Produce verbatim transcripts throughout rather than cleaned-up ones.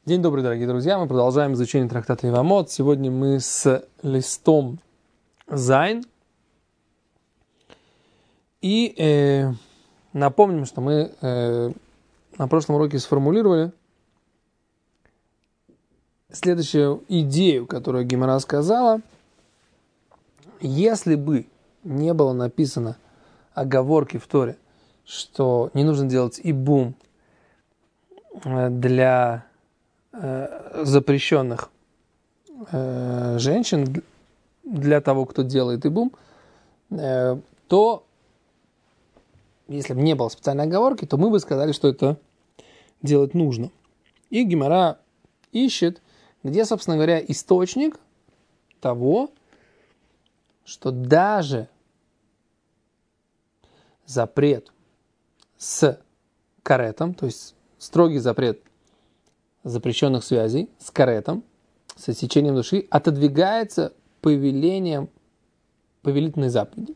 День добрый, дорогие друзья. Мы продолжаем изучение трактата Евамот. Сегодня мы с листом Зайн. И э, напомним, что мы э, на прошлом уроке сформулировали следующую идею, которую Гемара сказала. Если бы не было написано оговорки в Торе, что не нужно делать ибум для э, запрещенных э, женщин, для того, кто делает ибум, э, то, если бы не было специальной оговорки, то мы бы сказали, что это делать нужно. И Гемара ищет, где, собственно говоря, источник того, что даже запрет с каретом, то есть строгий запрет запрещенных связей с каретом, с отсечением души, отодвигается повелением повелительной заповеди.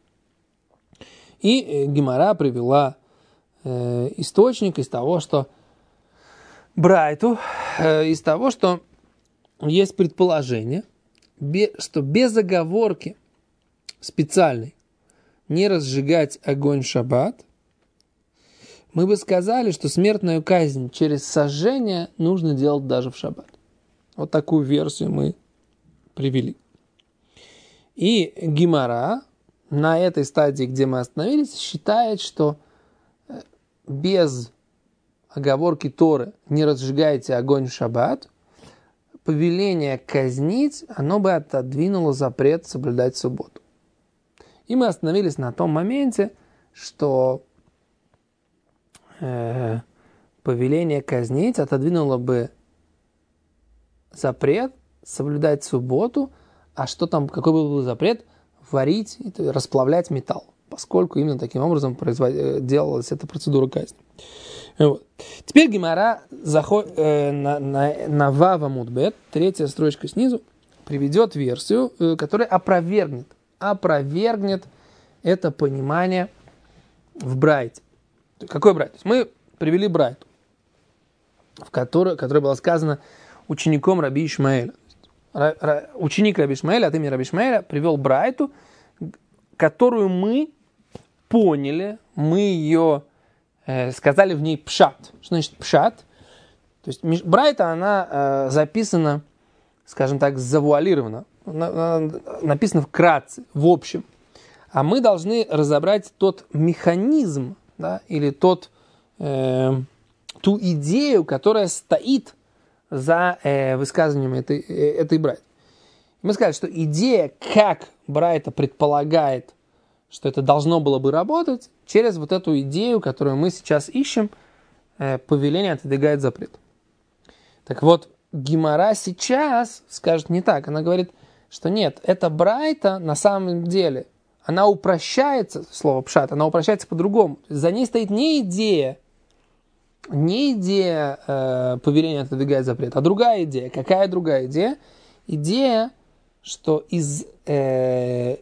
И Гемара привела э, источник из того, что Брайту, э, из того, что есть предположение, бе, что без оговорки специальной не разжигать огонь в шаббат, мы бы сказали, что смертную казнь через сожжение нужно делать даже в шаббат. Вот такую версию мы привели. И Гемара на этой стадии, где мы остановились, считает, что без оговорки Торы «не разжигайте огонь в шаббат», повеление казнить, оно бы отодвинуло запрет соблюдать субботу. И мы остановились на том моменте, что э, повеление казнить отодвинуло бы запрет соблюдать субботу, а что там, какой бы был запрет? Варить, расплавлять металл, поскольку именно таким образом производ... делалась эта процедура казни. Вот. Теперь Гемара заходит э, на, на, на Вав Амуд Бет, третья строчка снизу, приведет версию, э, которая опровергнет, опровергнет это понимание в Брайте. Какой Брайт? Мы привели Брайту, в которой, которой было сказано учеником Раби Ишмаэля. Ученик Раби Ишмаэля, от имени Раби Ишмаэля, привел Брайту, которую мы поняли, мы ее э, сказали в ней пшат. Что значит пшат? То есть Брайта, она э, записана, скажем так, завуалирована, на, на, написана вкратце, в общем. А мы должны разобрать тот механизм, да, или тот, э, ту идею, которая стоит за э, высказыванием этой, э, этой Брайты. Мы сказали, что идея, как Брайта предполагает, что это должно было бы работать, через вот эту идею, которую мы сейчас ищем, э, повеление отодвигает запрет. Так вот, Гемара сейчас скажет не так. Она говорит, что нет, эта Брайта на самом деле, она упрощается, слово пшат, она упрощается по-другому. За ней стоит не идея, не идея э, повеления отодвигает запрет, а другая идея. Какая другая идея? Идея, что из, э,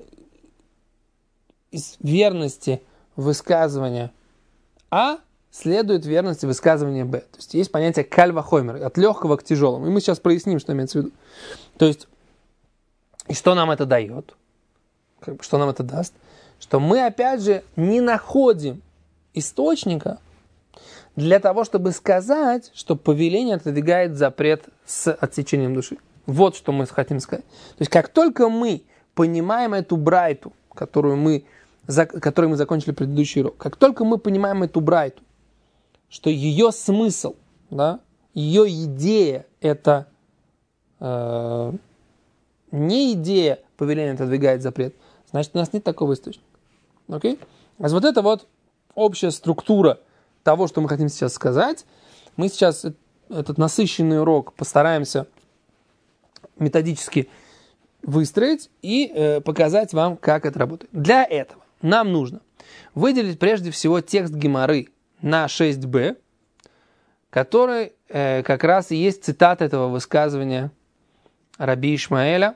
из верности высказывания А следует верности высказывания Б. То есть есть понятие кальва хоймер, от легкого к тяжелому. И мы сейчас проясним, что имеется в виду. То есть, и что нам это дает? Что нам это даст? Что мы, опять же, не находим источника для того, чтобы сказать, что повеление отодвигает запрет с отсечением души. Вот что мы хотим сказать. То есть, как только мы понимаем эту Брайту, которую мы, за, которой мы закончили предыдущий урок, как только мы понимаем эту Брайту, что ее смысл, да, ее идея – это э, не идея повеления отодвигает запрет, значит, у нас нет такого источника. Окей? А вот это вот общая структура того, что мы хотим сейчас сказать. Мы сейчас этот насыщенный урок постараемся методически выстроить и э, показать вам, как это работает. Для этого нам нужно выделить прежде всего текст Гемары на шесть бэ, который э, как раз и есть цитата этого высказывания Раби Ишмаэля,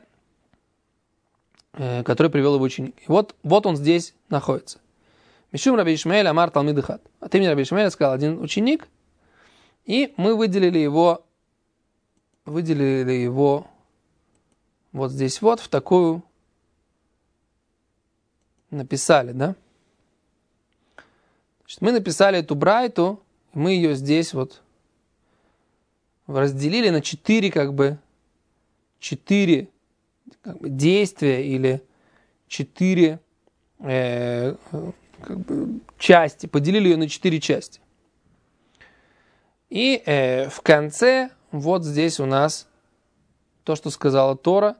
э, который привел его ученик. И вот, вот он здесь находится. Мишум Раби Ишмаэль амар талмид эхад. От имени Раби Ишмаэля сказал один ученик, и мы выделили его выделили его вот здесь вот в такую, написали, да? Значит, мы написали эту брайту, мы ее здесь вот разделили на четыре, как бы, четыре как бы, действия или четыре э, как бы, части, поделили ее на четыре части. И э, в конце вот здесь у нас то, что сказала Тора,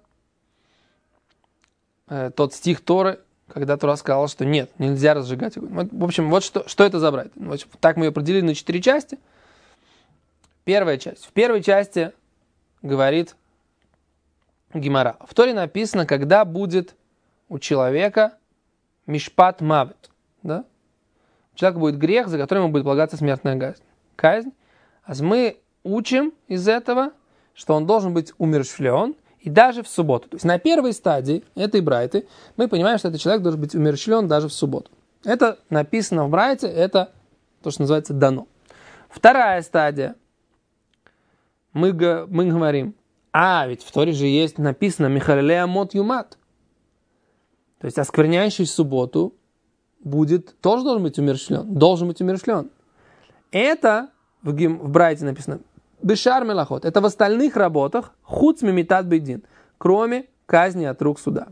э, тот стих Торы, когда Тора сказала, что нет, нельзя разжигать огонь. Вот, в общем, вот что, что это за брайта. Вот, так мы ее поделили на четыре части. Первая часть. В первой части говорит Гемара. В Торе написано, когда будет у человека мишпат мавет. Да? У человека будет грех, за которым ему будет полагаться смертная казнь. казнь. А мы учим из этого, что он должен быть умерщвлен, и даже в субботу. То есть на первой стадии этой брайты мы понимаем, что этот человек должен быть умерщвлен даже в субботу. Это написано в брайте, это то, что называется дано. Вторая стадия. Мы, мы говорим, а ведь в Торе же есть написано Михалелея мот юмат. То есть оскверняющий субботу будет, тоже должен быть умерщвлен. Должен быть умерщвлен. Это в, гим, в брайте написано Бешар мелахот. Это в остальных работах хуц мимитат бейдин, кроме казни от рук суда.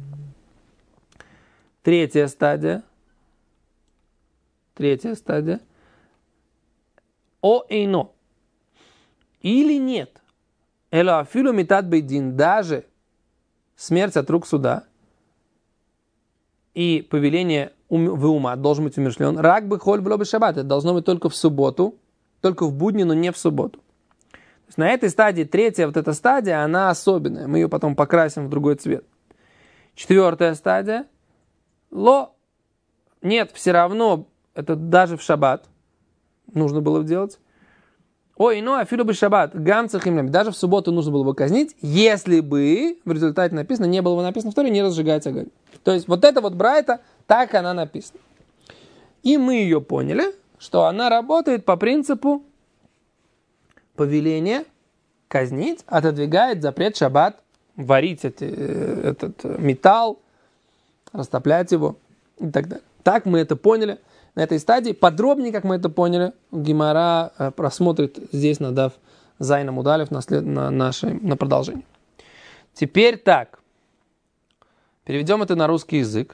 Третья стадия. Третья стадия. О эйно. Или нет. Эло афилу митат бейдин. Даже смерть от рук суда и повеление в ума должен быть умерщвлен. Рак бы холь было бы шаббат. Это должно быть только в субботу, только в будни, но не в субботу. То есть на этой стадии, третья вот эта стадия, она особенная. Мы ее потом покрасим в другой цвет. Четвертая стадия. Ло. Нет, все равно, это даже в шаббат нужно было делать. Ой, ну, афилу бы шаббат, гамцах имлям. Даже в субботу нужно было бы казнить, если бы в результате написано, не было бы написано в Торе, не разжигается огонь. То есть вот эта вот брайта, так она написана. И мы ее поняли, что она работает по принципу повеления казнить, отодвигает запрет шаббат, варить эти, этот металл, растоплять его и так далее. Так мы это поняли на этой стадии. Подробнее, как мы это поняли, Гемара просмотрит здесь, надав Зайна Мудалев на, след... на, наше... на продолжение. Теперь так. Переведем это на русский язык.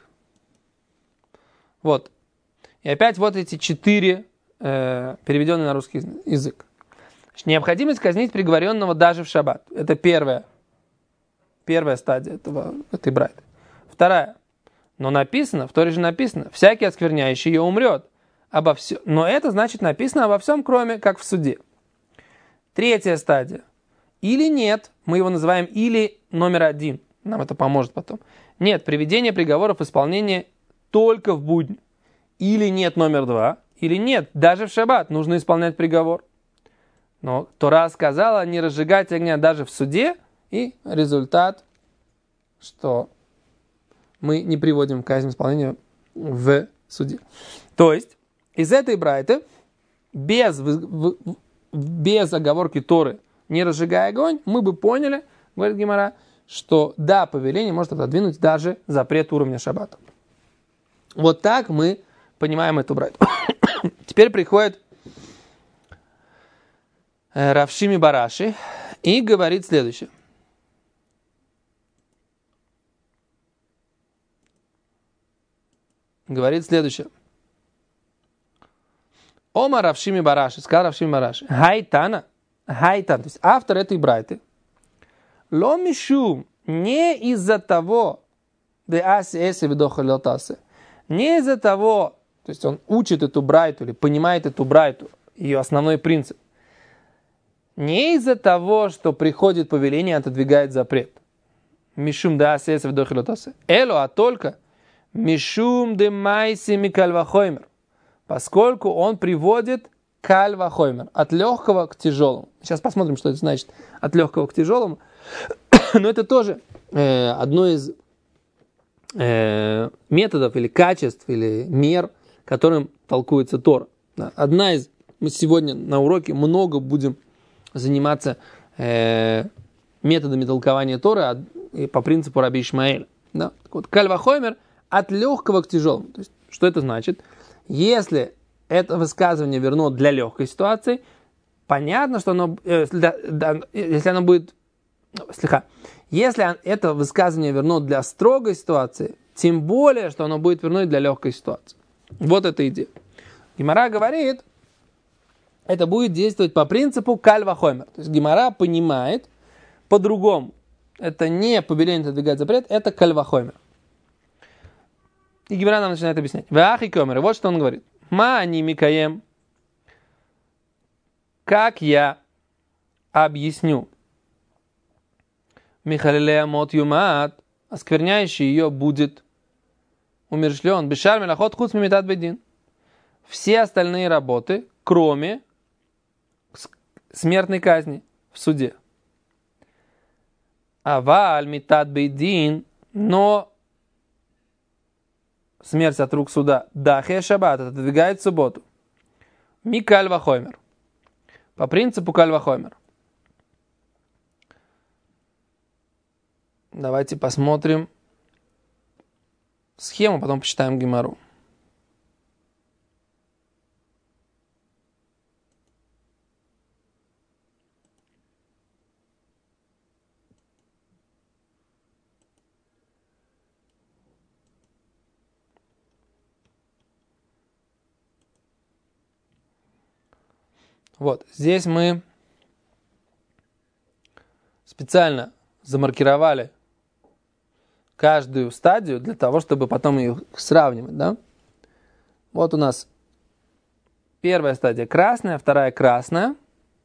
Вот. И опять вот эти четыре э, переведенные на русский язык. Значит, необходимость казнить приговоренного даже в шаббат. Это первая, первая стадия этого, этой брайты. Вторая. Но написано, в Торе же написано, всякий оскверняющий ее умрет. Обо всем. Но это значит написано обо всем, кроме как в суде. Третья стадия. Или нет, мы его называем или номер один. Нам это поможет потом. Нет, приведение приговоров в исполнение только в будни. Или нет номер два, или нет, даже в шаббат нужно исполнять приговор. Но Тора сказала не разжигать огня даже в суде, и результат, что мы не приводим казнь исполнения в суде. То есть, из этой брайты, без, без оговорки Торы, не разжигая огонь, мы бы поняли, говорит Гемара, что да, повеление может отодвинуть даже запрет уровня шаббата. Вот так мы понимаем эту брайту. Теперь приходит Рав Шими Бараши и говорит следующее. Говорит следующее. Ома Рав Шими Бараши, сказал Рав Шими Бараши, Хайтана, Хайтан, то есть автор этой брайты, Ло мишум, не из-за того, не из-за того, то есть он учит эту брайту или понимает эту брайту, ее основной принцип, не из-за того, что приходит повеление, отодвигает запрет. Мишум да асеса вдохилотасе. Эло, а только мишум де майси микальвахоймер, поскольку он приводит кальвахоймер, от легкого к тяжелому. Сейчас посмотрим, что это значит от легкого к тяжелому. Но это тоже э, одно из э, методов или качеств, или мер, которым толкуется Тора. Одна из, мы сегодня на уроке много будем заниматься э, методами толкования Торы а, и по принципу Раби Ишмаэля. Да? Так вот, каль вахомер от легкого к тяжелому. То есть, что это значит? Если это высказывание верно для легкой ситуации, понятно, что оно, э, для, да, если оно будет, слегка, если это высказывание верно для строгой ситуации, тем более, что оно будет верно для легкой ситуации. Вот эта идея. Гемара говорит, это будет действовать по принципу каль вахомер. То есть Гемара понимает по-другому. Это не повеление отодвигать запрет, это каль вахомер. И Гемара нам начинает объяснять. Вахи комер. Вот что он говорит. Ма ани микаем. Как я объясню Михалилея мот юмат, оскверняющий ее будет умершлен. Бешар мелахот хуц мимитат бедин. Все остальные работы, кроме смертной казни в суде. Аваль митат бедин, но смерть от рук суда. Дахе шаббат, отодвигает субботу. Ми каль вахомер. По принципу каль вахомер. Давайте посмотрим схему, потом почитаем Гемару. Вот, здесь мы специально замаркировали каждую стадию для того, чтобы потом их сравнивать, да? Вот у нас первая стадия красная, вторая красная.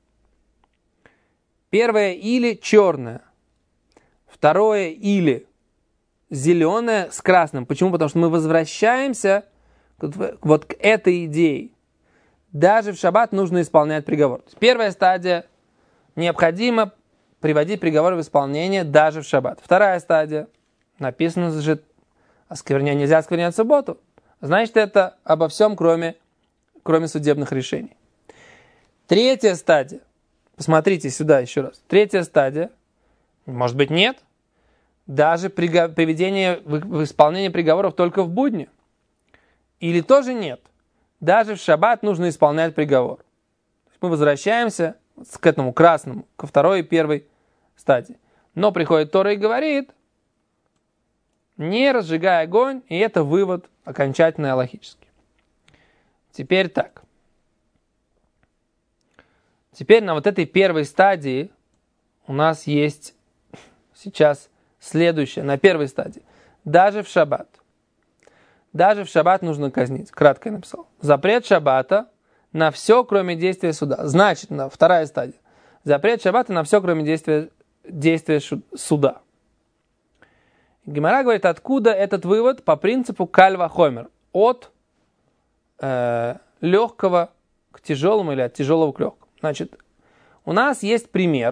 Первая или черная. Второе или зеленое с красным. Почему? Потому что мы возвращаемся вот к этой идее. Даже в шаббат нужно исполнять приговор. Первая стадия. Необходимо приводить приговор в исполнение даже в шаббат. Вторая стадия. Написано же, осквернять нельзя осквернять субботу. Значит, это обо всем, кроме, кроме судебных решений. Третья стадия. Посмотрите сюда еще раз. Третья стадия. Может быть, нет. Даже приведение в исполнение приговоров только в будни. Или тоже нет. Даже в шаббат нужно исполнять приговор. Мы возвращаемся к этому красному, ко второй и первой стадии. Но приходит Тора и говорит, не разжигай огонь, и это вывод окончательный алахический. Теперь так. Теперь на вот этой первой стадии у нас есть сейчас следующее, на первой стадии. Даже в шаббат. Даже в шаббат нужно казнить. Кратко я написал. Запрет шаббата на все, кроме действия суда. Значит, на вторая стадия. Запрет шаббата на все, кроме действия, действия суда. Гемара говорит, откуда этот вывод по принципу каль вахомер. От э, легкого к тяжелому или от тяжелого к легкому. Значит, у нас есть пример,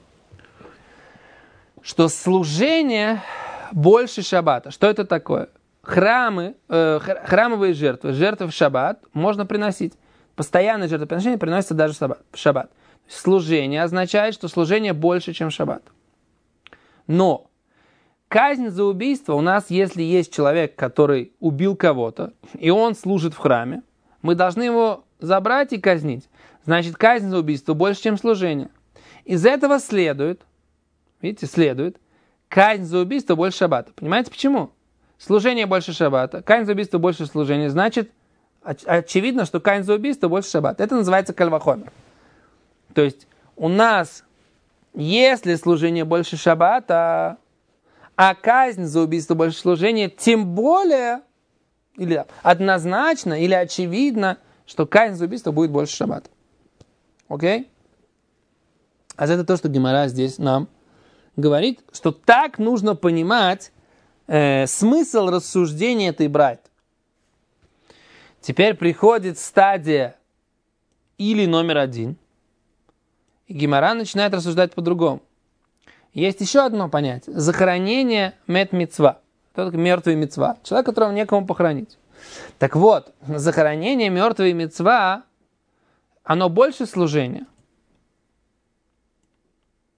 что служение больше шаббата. Что это такое? Храмы, э, храмовые жертвы, жертвы в шаббат можно приносить. Постоянное жертвоприношение приносится даже в шаббат. В шаббат. Служение означает, что служение больше, чем шаббат. Но казнь за убийство у нас, если есть человек, который убил кого-то, и он служит в храме, мы должны его забрать и казнить. Значит, казнь за убийство больше, чем служение. Из этого следует, видите, следует, казнь за убийство больше шаббата. Понимаете, почему? Служение больше шаббата, казнь за убийство больше служения. Значит, оч- очевидно, что казнь за убийство больше шаббата. Это называется каль вахомер. То есть, у нас, если служение больше шаббата, а казнь за убийство больше служения, тем более, или однозначно, или очевидно, что казнь за убийство будет больше шаббата. Окей? А это то, что Гемара здесь нам говорит, что так нужно понимать э, смысл рассуждения этой брайты. Теперь приходит стадия или номер один, и Гемара начинает рассуждать по-другому. Есть еще одно понятие. Захоронение мет-мицва. Кто такой мертвый мицва? Человек, которого некому похоронить. Так вот, захоронение мертвой мицва, оно больше служения.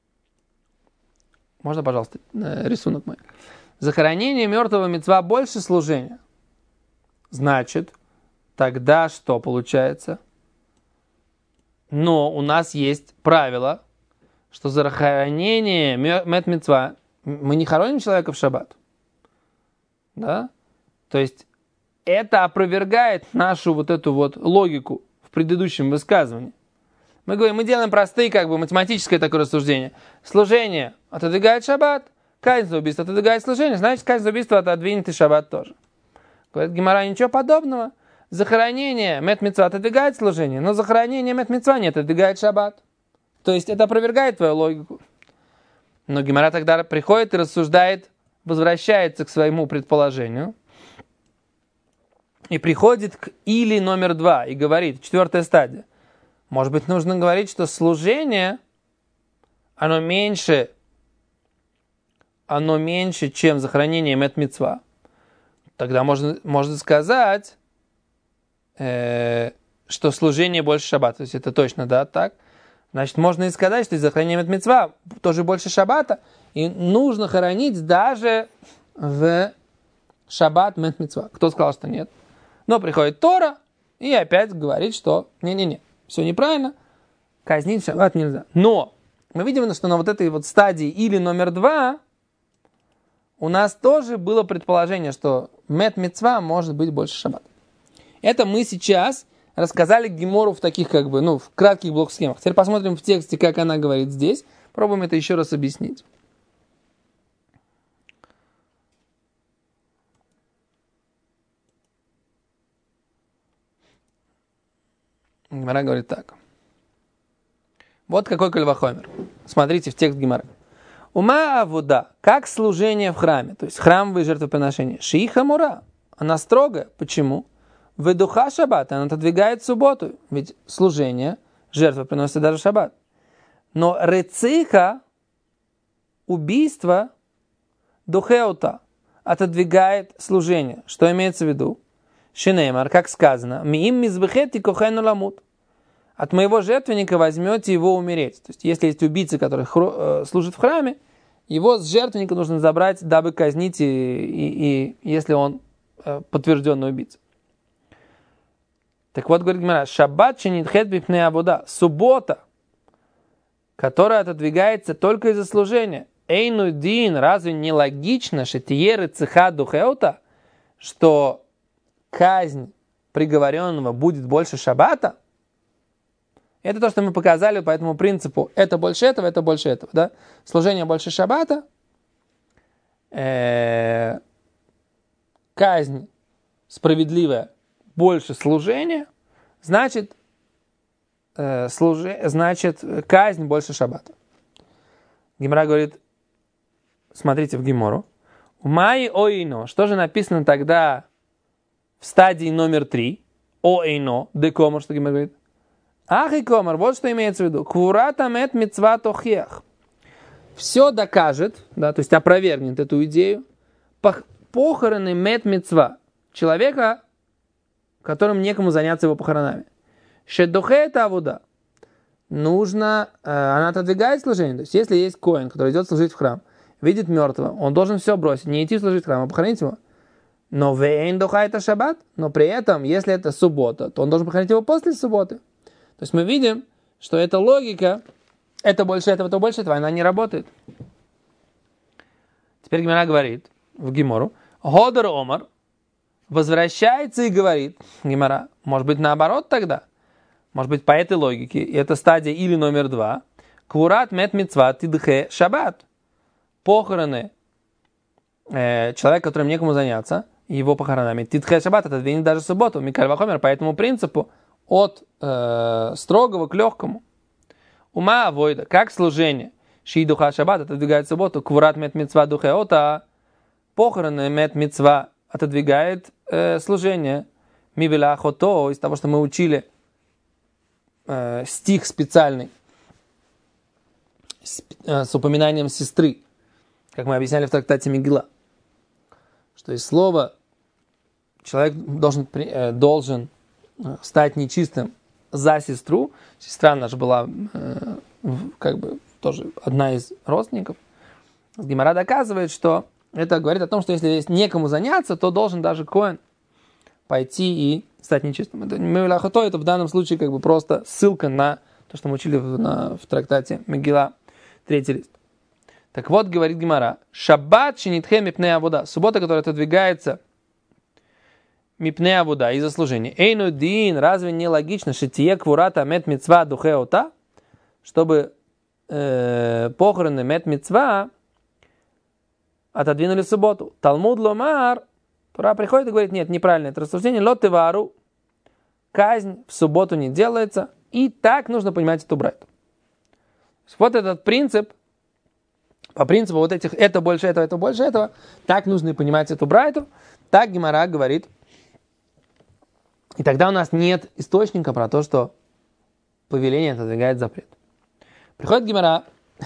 Можно, пожалуйста, рисунок мой? Захоронение мертвого мицва больше служения. Значит, тогда что получается? Но у нас есть правило, что захоронение мет мицва, мы не хороним человека в шаббат. Да? То есть это опровергает нашу вот эту вот логику в предыдущем высказывании. Мы говорим, мы делаем простые, как бы, математическое такое рассуждение. Служение отодвигает шаббат, казнь за убийство отодвигает служение, значит, казнь за убийство отодвинет и шаббат тоже. Говорит Гемара, ничего подобного. Захоронение мет мицва отодвигает служение, но захоронение мет мицва не отодвигает шаббат. То есть это опровергает твою логику. Но Гемара тогда приходит и рассуждает, возвращается к своему предположению и приходит к или номер два и говорит, четвертая стадия. Может быть, нужно говорить, что служение, оно меньше, оно меньше, чем захоронение мет мицва. Тогда можно, можно сказать, э, что служение больше шаббата. То есть это точно, да, так. Значит, можно и сказать, что захоронение мет мицва тоже больше шаббата, и нужно хоронить даже в шаббат мет мицва. Кто сказал, что нет? Но приходит Тора и опять говорит, что не-не-не, все неправильно, казнить в шаббат нельзя. Но мы видим, что на вот этой вот стадии или номер два у нас тоже было предположение, что мет мицва может быть больше шаббата. Это мы сейчас рассказали Гемору в таких, как бы, ну, в кратких блок-схемах. Теперь посмотрим в тексте, как она говорит здесь. Пробуем это еще раз объяснить. Гемара говорит так. Вот какой каль вахомер. Смотрите в текст Гемары. Ума авуда, как служение в храме, то есть храмовые жертвоприношения. Шииха мура, она строгая. Почему? Ведуха шаббат, она отодвигает субботу, ведь служение, жертва приносит даже шаббат. Но рецика, убийство, духеута, отодвигает служение. Что имеется в виду? Шинеймар, как сказано, миим мизбехет и кохену ламут. От моего жертвенника возьмете его умереть. То есть, если есть убийца, который хро- э, служит в храме, его с жертвенника нужно забрать, дабы казнить, и, и, и если он э, подтвержденный убийца. Так вот, говорит Гемара, шаббат шенитхет бипней абуда, суббота, которая отодвигается только из-за служения. Эйну дин, разве не логично, шетиеры цеха духеута, что казнь приговоренного будет больше шаббата? Это то, что мы показали по этому принципу. Это больше этого, это больше этого. Да? Служение больше шаббата. Э-э- казнь справедливая больше служения. Значит, э- служи- значит, казнь больше шаббата. Гемара говорит, смотрите в Гемору. Умай оино. Что же написано тогда в стадии номер три? Оино. Декомор, что Гемара говорит? Ах и комар, вот что имеется в виду. Квурата мет мицва тохех. Все докажет, да, то есть опровергнет эту идею. Похороны мет мицва. Человека, которым некому заняться его похоронами. Шедухе это авуда. Нужно, э, она отодвигает служение. То есть, если есть коэн, который идет служить в храм, видит мертвого, он должен все бросить, не идти служить в храм, а похоронить его. Но вейн духа это шаббат. Но при этом, если это суббота, то он должен похоронить его после субботы. То есть мы видим, что эта логика, это больше этого, то больше этого, она не работает. Теперь Гемара говорит в Гемору, Годер Омар возвращается и говорит, Гемара, может быть наоборот тогда, может быть по этой логике, и это стадия или номер два, Квурат мет мицва тидхе шаббат. Похороны э, человека, которым некому заняться, его похоронами, тидхе шаббат, это отодвинет даже субботу, Микаль вахомер, по этому принципу, от э, строгого к легкому. Ума авойда, как служение. Ши духа шаббат отодвигает субботу. Квурат мет мицва духеота. Похороны мет мицва отодвигает э, служение. Мивила хото, из того, что мы учили э, стих специальный с, э, с упоминанием сестры, как мы объясняли в трактате Мегила. Что из слова человек должен, э, должен стать нечистым за сестру. Сестра наша была э, как бы тоже одна из родственников. Гемара доказывает, что это говорит о том, что если есть некому заняться, то должен даже коэн пойти и стать нечистым. Это мевилахото, это в данном случае как бы просто ссылка на то, что мы учили в, на, в трактате Мегила, третий лист. Так вот, говорит Гемара, шаббат шинитхе мипней авода, суббота, которая отодвигается мипней авода из-за служения. Эйну дин, разве не логично, шитие квурата мет мицва духеота, чтобы э, похороны мет мицва отодвинули в субботу. Талмуд ломар, Тура приходит и говорит, нет, неправильно это рассуждение, лотевару, казнь в субботу не делается, и так нужно понимать эту брайту. Вот этот принцип, по принципу вот этих, это больше этого, это больше этого, так нужно и понимать эту брайту, так Гемара говорит. И тогда у нас нет источника про то, что повеление отодвигает запрет. Приходит Гемара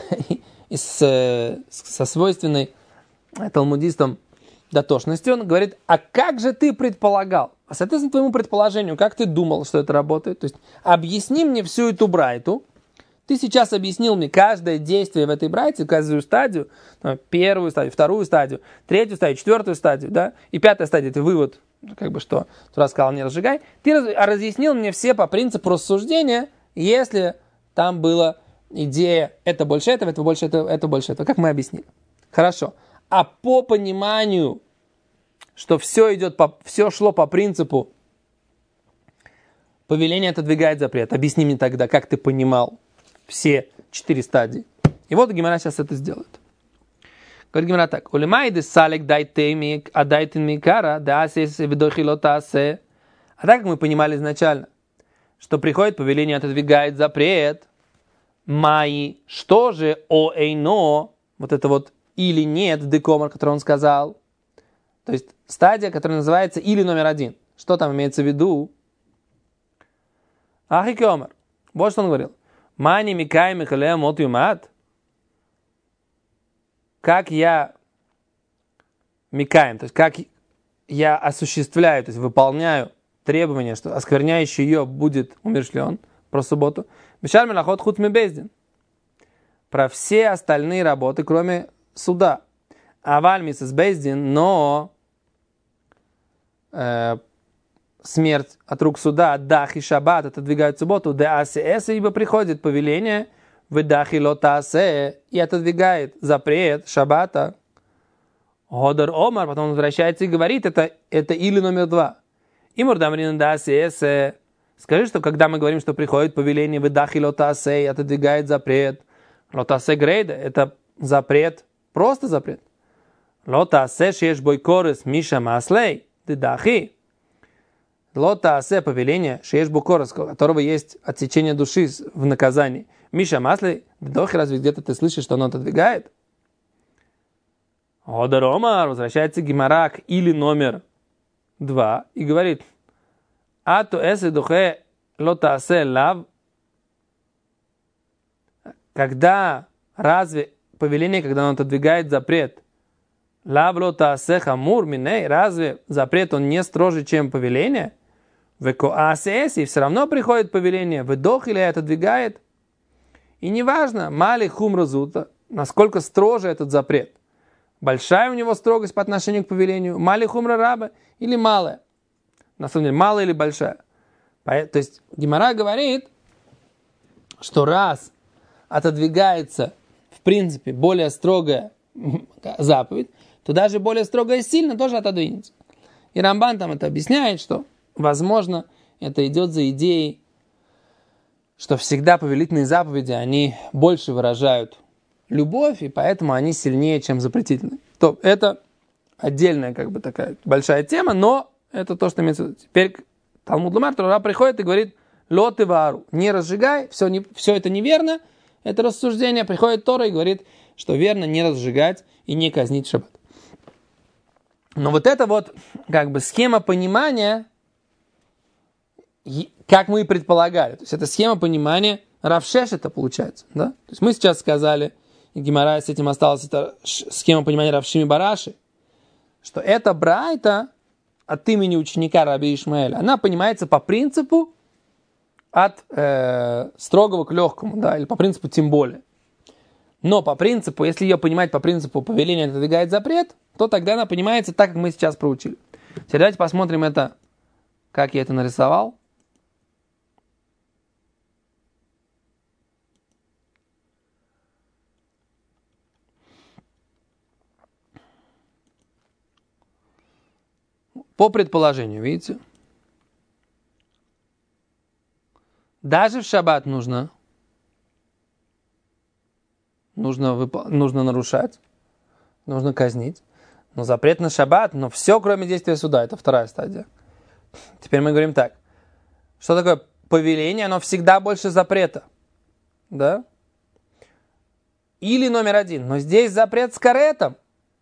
со свойственной талмудистам дотошностью, он говорит, а как же ты предполагал? А соответственно твоему предположению, как ты думал, что это работает? То есть объясни мне всю эту брайту. Ты сейчас объяснил мне каждое действие в этой брайте, каждую стадию, первую стадию, вторую стадию, третью стадию, четвертую стадию, да, и пятая стадия, это вывод, как бы что, Тура сказал, не разжигай. Ты разъяснил мне все по принципу рассуждения, если там была идея, это больше этого, это больше этого, это больше этого, как мы объяснили. Хорошо. А по пониманию, что все идет, по, все шло по принципу повеление отодвигает запрет. Объясни мне тогда, как ты понимал все четыре стадии. И вот Гемара сейчас это сделает. Говорит Гемара так. Улемайды салек дайтемик, а дайтен микара, да асес видохилотасе. А так, как мы понимали изначально, что приходит повеление отодвигает запрет, майи, что же о эйно, вот это вот или нет, декомар, который он сказал. То есть стадия, которая называется или номер один. Что там имеется в виду? Ахикомар. Вот что он говорил. Мани микай михалея мот юмат. Как я микаем, то есть как я осуществляю, то есть выполняю требования, что оскверняющий ее будет умершлен, про субботу. Бешар мелахот хут мебездин. Про все остальные работы, кроме суда. Аваль мисс бездин, но э, смерть от рук суда, дах и шаббат отодвигают субботу, да асс, ибо приходит повеление, в дахи лотасе, и отодвигает запрет шаббата. Годар омар, потом он возвращается и говорит, это, это или номер два. И мурдамрин да асс, скажи, что когда мы говорим, что приходит повеление, в дахи лотасе, и отодвигает запрет, лотасе грейда, это запрет, просто запрет. Лотасе шеш бойкорес миша маслей, ты дахи. Лотасе повеление, шеш бойкорес, у которого есть отсечение души в наказании. Миша маслей, дохи, разве где-то ты слышишь, что оно отодвигает? Одар омар, возвращается Гемара или номер два и говорит, а то эсе духе лотасе лав, когда разве повеление, когда оно отодвигает запрет, лав лотасе хамур миней, разве запрет он не строже, чем повеление? Веко асс, и все равно приходит повеление, вдох или отодвигает. И неважно, мали хум разута, насколько строже этот запрет. Большая у него строгость по отношению к повелению, мали хумра раба или малая. На самом деле, малая или большая. То есть Гемара говорит, что раз отодвигается, в принципе, более строгая заповедь, то даже более строгая сильно тоже отодвинется. И Рамбан там это объясняет, что, возможно, это идет за идеей, что всегда повелительные заповеди, они больше выражают любовь, и поэтому они сильнее, чем запретительные. То это отдельная, как бы, такая большая тема, но это то, что имеется в виду. Теперь Талмуд Ломар, Тора приходит и говорит, лот и вару, не разжигай, все, не, все это неверно, это рассуждение. Приходит Тора и говорит, что верно не разжигать и не казнить шаббат. Но вот это вот, как бы, схема понимания, как мы и предполагали. То есть это схема понимания Рав Шешета получается. Да? То есть мы сейчас сказали, и Гемара с этим осталась, это схема понимания Рав Шими Бараши, что эта брайта от имени ученика Раби Ишмаэля, она понимается по принципу от э, строгого к легкому, да, или по принципу тем более. Но по принципу, если ее понимать по принципу повеления отодвигает запрет, то тогда она понимается так, как мы сейчас проучили. Теперь давайте посмотрим это, как я это нарисовал. По предположению, видите? Даже в шаббат нужно, нужно, вып... нужно нарушать, нужно казнить. Но запрет на шаббат, но все, кроме действия суда, это вторая стадия. Теперь мы говорим так. Что такое повеление? Оно всегда больше запрета. Да? Или номер один. Но здесь запрет с каретом.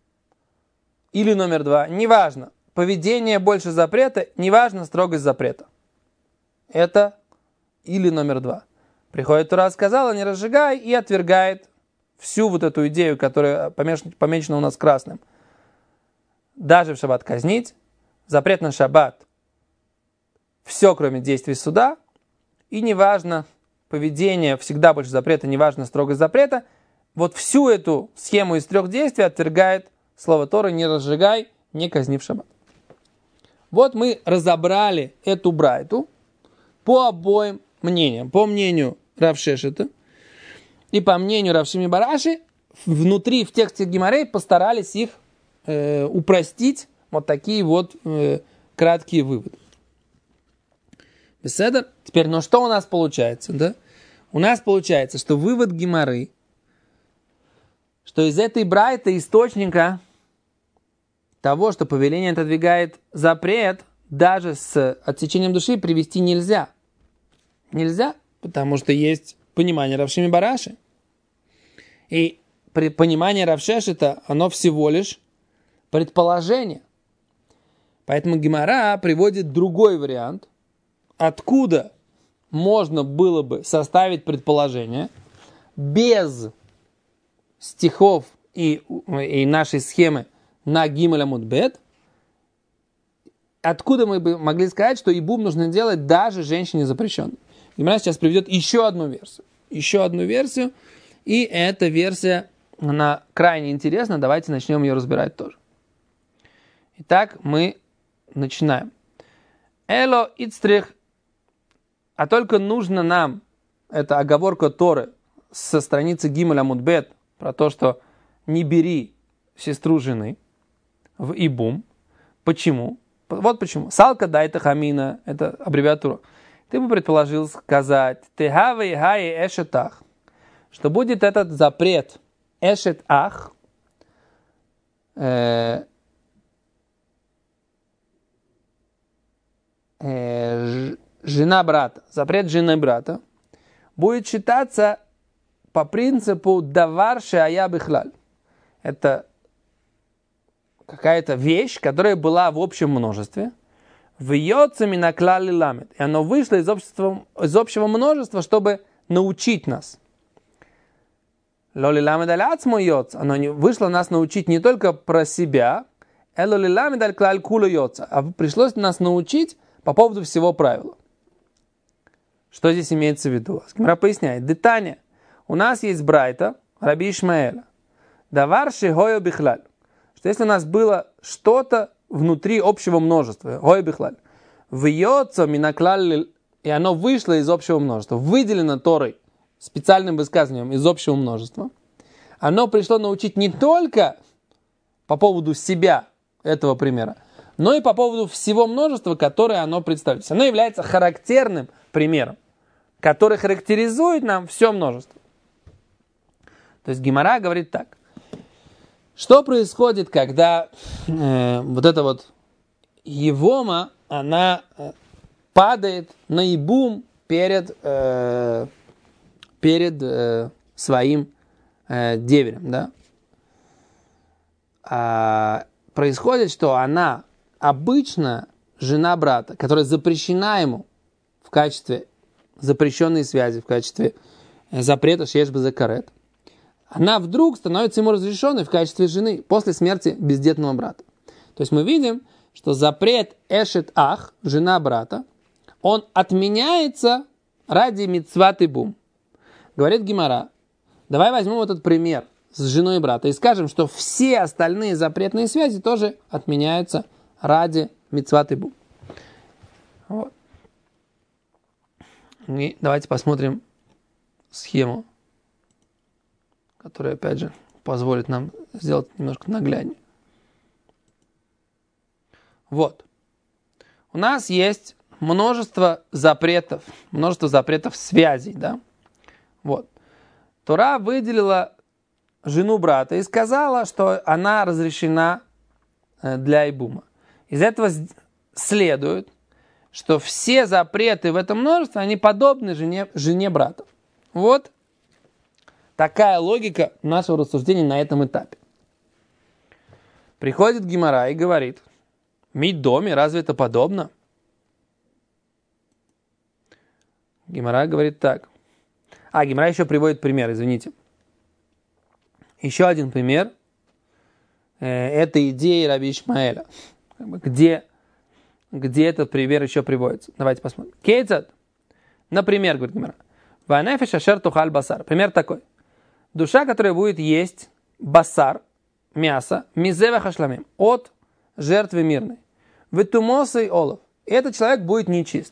Или номер два. Неважно. Поведение больше запрета, неважно строгость запрета. Это или номер два. Приходит Тора, сказала, не разжигай, и отвергает всю вот эту идею, которая помечена у нас красным. Даже в шаббат казнить, запрет на шаббат, все, кроме действий суда, и неважно, поведение всегда больше запрета, неважно строгость запрета, вот всю эту схему из трех действий отвергает слово Торы, не разжигай, не казни в шаббат. Вот мы разобрали эту брайту по обоим мнениям. По мнению Рав Шешета и по мнению Рав Шими Бараши, внутри, в тексте Гемарей постарались их э, упростить. Вот такие вот э, краткие выводы. Беседа. Теперь, ну что у нас получается? Да? У нас получается, что вывод Гемары, что из этой брайты источника того, что повеление отодвигает запрет, даже с отсечением души привести нельзя. Нельзя, потому что есть понимание Рав Шими Бараши. И понимание Рав Шешета, оно всего лишь предположение. Поэтому Гемара приводит другой вариант, откуда можно было бы составить предположение без стихов и, и нашей схемы на Гимель Амуд Бет, откуда мы бы могли сказать, что ибум нужно делать даже женщине запрещенной. Гемара сейчас приведет еще одну версию. Еще одну версию. И эта версия, она крайне интересна. Давайте начнем ее разбирать тоже. Итак, мы начинаем. Эло ицтрих. А только нужно нам, это оговорка Торы со страницы Гимель Амуд Бет, про то, что не бери сестру жены в ибум. Почему? Вот почему. Салка дайта хамина, это аббревиатура. Ты бы предположил сказать, техавей хай эшет ах, что будет этот запрет эшет ах, э, э, жена брата, запрет жены брата, будет считаться по принципу давар шеая бихлаль. Это какая-то вещь, которая была в общем множестве, вьется минаклали ламет, и оно вышло из общества, из общего множества, чтобы научить нас. Лоли ламед аль ацмо йоца, оно вышло нас научить не только про себя, элоли ламед аль клаль кула йоца, а пришлось нас научить по поводу всего правила. Что здесь имеется в виду? Гемара поясняет. Детание. У нас есть брайта Раби Ишмаэля. Давар шехойо бихлаль. Что если у нас было что-то внутри общего множества, хойо бихлаль, вьется минаклаль, и оно вышло из общего множества, выделено Торой, специальным высказыванием из общего множества, оно пришло научить не только по поводу себя этого примера, но и по поводу всего множества, которое оно представляет. Оно является характерным примером, который характеризует нам все множество. То есть Гемара говорит так. Что происходит, когда э, вот эта вот евома, она э, падает на ибум перед, э, перед э, своим э, деверем, да? А, происходит, что она обычно жена брата, которая запрещена ему в качестве запрещенной связи, в качестве запрета шеш бе-закарет, она вдруг становится ему разрешенной в качестве жены после смерти бездетного брата. То есть мы видим, что запрет эшет ах, жена брата, он отменяется ради мицват ибум. Говорит Гемара, Давай возьмем этот пример с женой брата и скажем, что все остальные запретные связи тоже отменяются ради мицват ибум. Вот. И давайте посмотрим схему, которая, опять же, позволит нам сделать немножко нагляднее. Вот. У нас есть множество запретов, множество запретов связей, да? Вот. Тора выделила жену брата и сказала, что она разрешена для ибума. Из этого следует, что все запреты в этом множестве, они подобны жене, жене братов. Вот такая логика нашего рассуждения на этом этапе. Приходит Гемара и говорит: мить доме, разве это подобно? Гемара говорит так. А, Гемара еще приводит пример, извините. Еще один пример. Это идея Раби Ишмаэля. Где, где этот пример еще приводится? Давайте посмотрим. Кейцат. Например, говорит Гемара. Ванефеш ашер тухаль басар. Пример такой. Душа, которая будет есть басар, мясо, мизева хашламим, от жертвы мирной. Ветумосы олов. И этот человек будет нечист.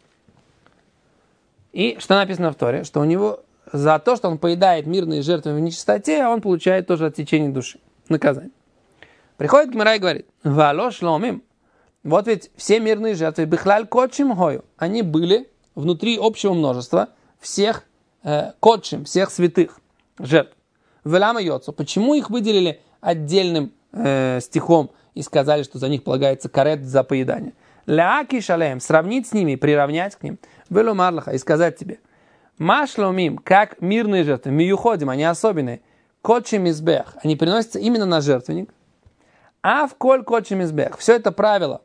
И что написано в Торе? Что у него за то, что он поедает мирные жертвы в нечистоте, он получает тоже отсечение души. Наказание. Приходит Гемара и говорит: Вало шломим. Вот ведь все мирные жертвы, бихлаль котчим хою, они были внутри общего множества всех э, котчим, всех святых жертв. Велама йоцу. Почему их выделили отдельным э, стихом и сказали, что за них полагается карет за поедание? Ляки шалеем, сравнить с ними, приравнять к ним. Велумарлаха, и сказать тебе: Машломим, как мирные жертвы, миюходим, они особенные. Котчим избех, они приносятся именно на жертвенник. А в коль котчим избех. Все это правило,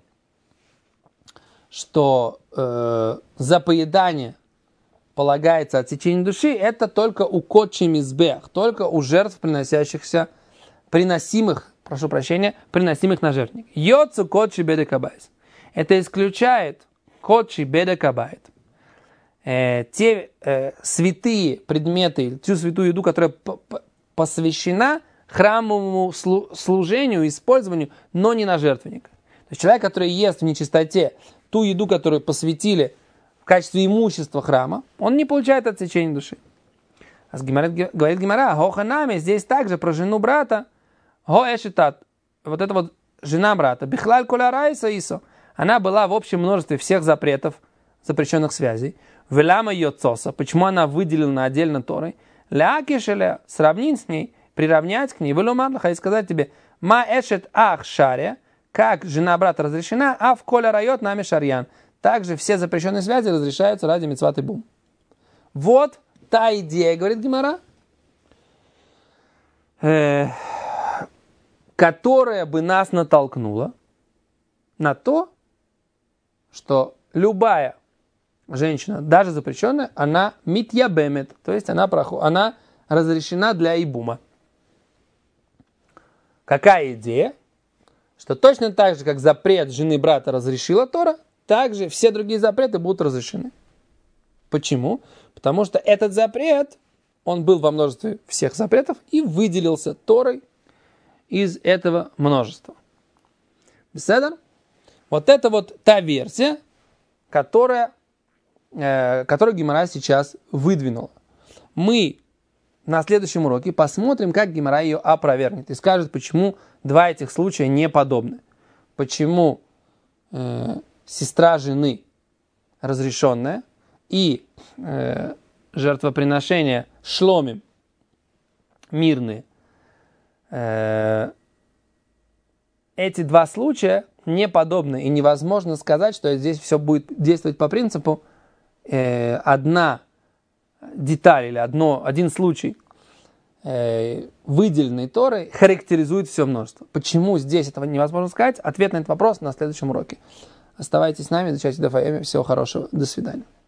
что э, за поедание полагается отсечение души, это только у котчим избех, только у жертв, приносящихся, приносимых, прошу прощения, приносимых на жертвенник. Йоцу котчи бедекабайс. Это исключает котчи бедекабайт. Э, те э, святые предметы, ту святую еду, которая п- п- посвящена храмовому слу- служению, использованию, но не на жертвенник. То есть человек, который ест в нечистоте ту еду, которую посвятили в качестве имущества храма, он не получает отсечения души. А говорит Гемара: Хоханами, здесь также про жену брата, Хоэшитат, вот это вот жена брата, Бихлаль коля райса исо, она была в общем множестве всех запретов, запрещенных связей. Велама йоцоса, почему она выделена отдельно Торой? Лякишеля, сравнить с ней, приравнять к ней, велумарлаха, и сказать тебе: ма эшет ах шария, как жена брата разрешена, а в коля райот нами шарьян. Также все запрещенные связи разрешаются ради мицват ибум. Вот та идея, говорит Гемара, э, которая бы нас натолкнула на то, что любая женщина, даже запрещенная, она митьябемет, то есть она, проход, она разрешена для ибума. Какая идея? Что точно так же, как запрет жены брата разрешила Тора, также все другие запреты будут разрешены. Почему? Потому что этот запрет, он был во множестве всех запретов и выделился Торой из этого множества. Беседа? Вот это вот та версия, которая, э, которую Гемара сейчас выдвинула. Мы на следующем уроке посмотрим, как Гемара ее опровергнет и скажет, почему два этих случая не подобны. Почему э, сестра жены разрешенная и э, жертвоприношения шломим мирные. Э, эти два случая не подобны, и невозможно сказать, что здесь все будет действовать по принципу э, одна деталь или одно, один случай, э, выделенный Торой, характеризует все множество. Почему здесь этого невозможно сказать? Ответ на этот вопрос на следующем уроке. Оставайтесь с нами, изучайте Даф Йоми. Всего хорошего. До свидания.